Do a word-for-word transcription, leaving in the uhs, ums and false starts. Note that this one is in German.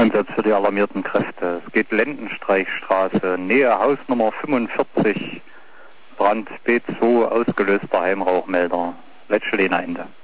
Einsatz für die alarmierten Kräfte. Es geht Lendenstreichstraße, Nähe Hausnummer fünfundvierzig, Brand B zwei, ausgelöster Heimrauchmelder. Letzte Lehne Ende.